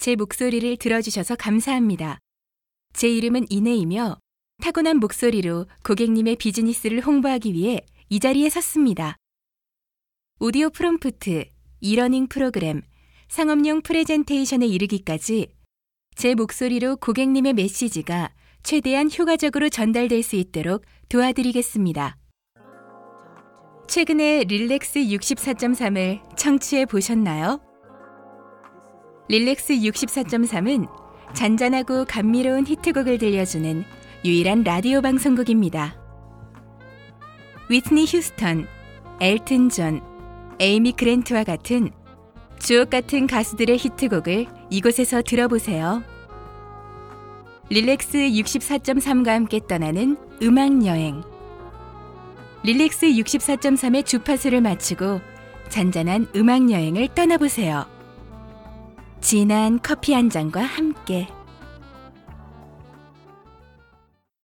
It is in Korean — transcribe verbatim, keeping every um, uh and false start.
제 목소리를 들어주셔서 감사합니다. 제 이름은 이내이며 타고난 목소리로 고객님의 비즈니스를 홍보하기 위해 이 자리에 섰습니다. 오디오 프롬프트, 이러닝 프로그램, 상업용 프레젠테이션에 이르기까지 제 목소리로 고객님의 메시지가 최대한 효과적으로 전달될 수 있도록 도와드리겠습니다. 최근에 릴렉스 육십사 점 삼을 청취해 보셨나요? 릴렉스 육십사 점 삼은 잔잔하고 감미로운 히트곡을 들려주는 유일한 라디오 방송국입니다. 위트니 휴스턴, 엘튼 존, 에이미 그랜트와 같은 주옥 같은 가수들의 히트곡을 이곳에서 들어보세요. 릴렉스 육십사 점 삼과 함께 떠나는 음악여행. 릴렉스 육십사 점 삼의 주파수를 맞추고 잔잔한 음악여행을 떠나보세요. 진한 커피 한 잔과 함께.